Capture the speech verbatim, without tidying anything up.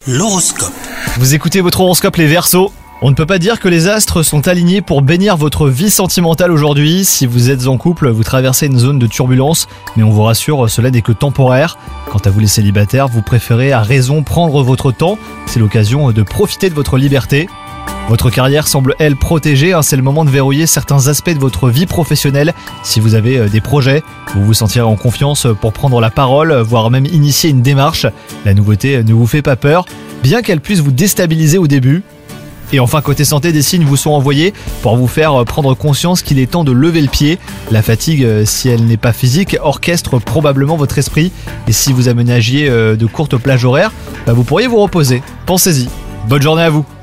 L'horoscope. Vous écoutez votre horoscope les Verseaux. On ne peut pas dire que les astres sont alignés pour bénir votre vie sentimentale aujourd'hui. Si vous êtes en couple, vous traversez une zone de turbulence, mais on vous rassure, cela n'est que temporaire. Quant à vous les célibataires, vous préférez à raison prendre votre temps. C'est l'occasion de profiter de votre liberté. Votre carrière semble, elle, protégée. Hein, c'est le moment de verrouiller certains aspects de votre vie professionnelle. Si vous avez euh, des projets, vous vous sentirez en confiance pour prendre la parole, voire même initier une démarche. La nouveauté ne vous fait pas peur, bien qu'elle puisse vous déstabiliser au début. Et enfin, côté santé, des signes vous sont envoyés pour vous faire prendre conscience qu'il est temps de lever le pied. La fatigue, si elle n'est pas physique, orchestre probablement votre esprit. Et si vous aménagiez de courtes plages horaires, bah vous pourriez vous reposer. Pensez-y. Bonne journée à vous.